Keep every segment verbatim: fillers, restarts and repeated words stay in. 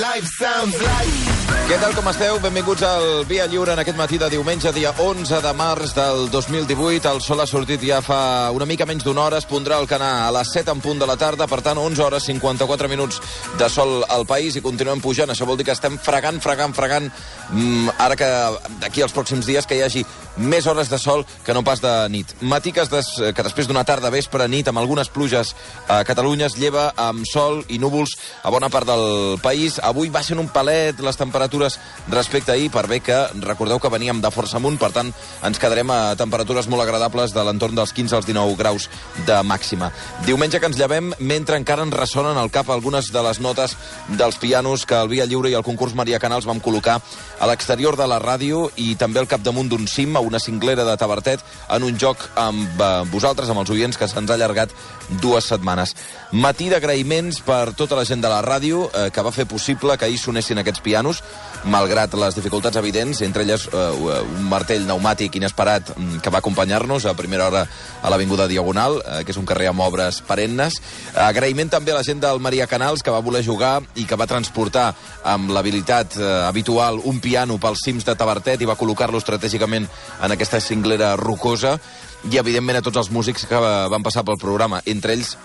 Què tal, com esteu? Benvinguts al Via Lliure en aquest matí de diumenge, dia onze de març del dos mil divuit. El sol ha sortit ja fa una mica menys d'una hora, es pondrà el canà a les set en punt de la tarda, per tant, onze hores cinquanta-quatre minuts de sol al país i continuem pujant. Això vol dir que estem fregant, fregant, fregant, mm, ara que d'aquí als pròxims dies que hi hagi més hores de sol que no pas de nit. Matí que, es des, que després d'una tarda, vespre, nit, amb algunes pluges a Catalunya, es lleva amb sol i núvols a bona part del país. Avui baixen un palet les temperatures respecte a ahir, per bé que recordeu que veníem de força amunt, per tant ens quedarem a temperatures molt agradables de l'entorn dels quinze als dinou graus de màxima. Diumenge que ens llevem mentre encara ens ressonen al cap algunes de les notes dels pianos que el Via Lliure i el concurs Maria Canals vam col·locar a l'exterior de la ràdio i també al capdamunt d'un cim, a una cinglera de Tavertet, en un joc amb eh, vosaltres, amb els oients, que se'ns ha allargat dues setmanes. Matí d'agraïments per tota la gent de la ràdio eh, que va fer possible que ahir sonessin aquests pianos, malgrat les dificultats evidents, entre elles eh, un martell pneumàtic inesperat que va acompanyar-nos a primera hora a l'Avinguda Diagonal, eh, que és un carrer amb obres perennes. Agraïment també a la gent del Maria Canals, que va voler jugar i que va transportar amb l'habilitat eh, habitual un piano pels cims de Tavertet i va col·locar-lo estratègicament en aquesta cinglera rocosa, i evidentment a tots els músics que van passar pel programa, entre ells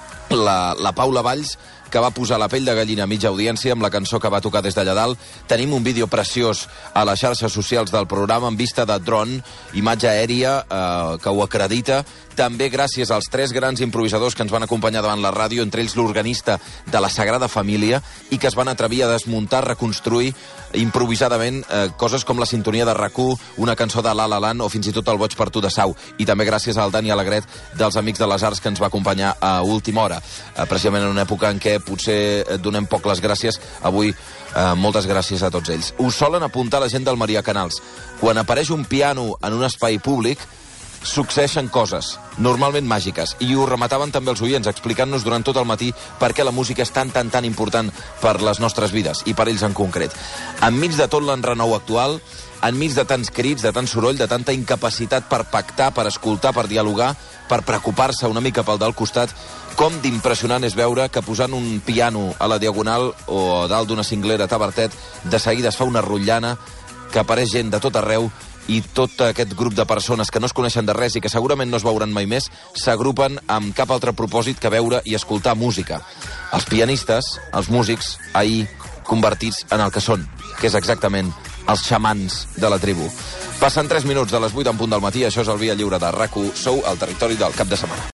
la, la Paula Valls, que va posar la pell de gallina a mitja audiència amb la cançó que va tocar des d'allà dalt. Tenim un vídeo preciós a les xarxes socials del programa en vista de dron, imatge aèria eh, que ho acredita. També gràcies als tres grans improvisadors que ens van acompanyar davant la ràdio, entre ells l'organista de la Sagrada Família, i que es van atrevir a desmuntar, reconstruir improvisadament eh, coses com la sintonia de RAC u, una cançó de La La Land o fins i tot el Boig per tu de Sau. I també gràcies al Dani Alegret dels Amics de les Arts, que ens va acompanyar a última hora. Eh, precisament en una època en què potser donem poc les gràcies, avui eh, moltes gràcies a tots ells. Us solen apuntar la gent del Maria Canals. Quan apareix un piano en un espai públic, succeeixen coses, normalment màgiques, i ho remataven també els oients, explicant-nos durant tot el matí per què la música és tan, tan, tan important per les nostres vides, i per ells en concret. Enmig de tot l'enrenou actual, enmig de tants crits, de tant soroll, de tanta incapacitat per pactar, per escoltar, per dialogar, per preocupar-se una mica pel del costat, com d'impressionant és veure que posant un piano a la Diagonal o dalt d'una cinglera a Tavertet, de seguida es fa una rotllana, que apareix gent de tot arreu, i tot aquest grup de persones que no es coneixen de res i que segurament no es veuran mai més, s'agrupen amb cap altre propòsit que veure i escoltar música. Els pianistes, els músics, ahir convertits en el que són, que és exactament els xamans de la tribu. Passen tres minuts de les vuit en punt del matí, això és el Via Lliure de RAC u, sou al territori del cap de setmana.